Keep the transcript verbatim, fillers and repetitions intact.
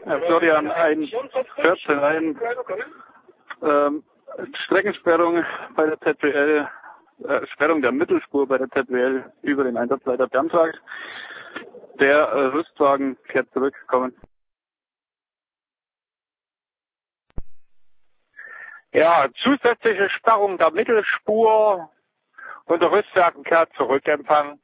Herr Florian, ein vierzehn ein ähm, Streckensperrung bei der Z W L, äh, Sperrung der Mittelspur bei der Z W L über den Einsatzleiter Berntrag. Der äh, Rüstwagen kehrt zurück, kommen. Ja, zusätzliche Sperrung der Mittelspur und der Rüstwagen kehrt zurück, Empfang.